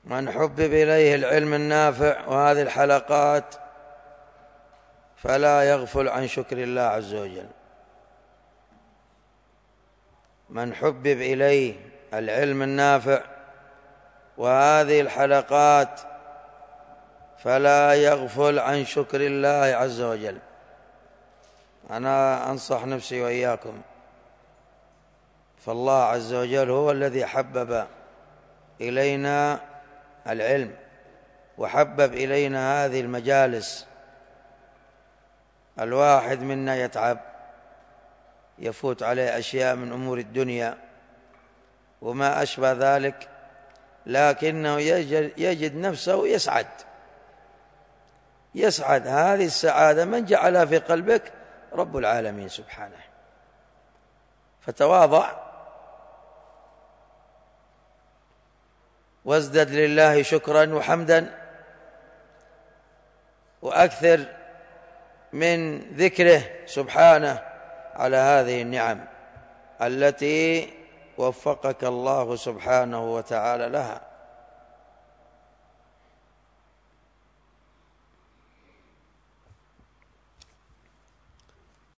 من حبب إليه العلم النافع وهذه الحلقات فلا يغفل عن شكر الله عز وجل. من حبب إليه العلم النافع وهذه الحلقات فلا يغفل عن شكر الله عز وجل. أنا أنصح نفسي وإياكم، فالله عز وجل هو الذي حبب إلينا العلم وحبب إلينا هذه المجالس. الواحد منا يتعب، يفوت عليه أشياء من أمور الدنيا وما أشبه ذلك، لكنه يجد نفسه يسعد. هذه السعادة من جعلها في قلبك؟ رب العالمين سبحانه. فتواضع وازدد لله شكرا وحمدا، وأكثر من ذكره سبحانه على هذه النعم التي وفقك الله سبحانه وتعالى لها.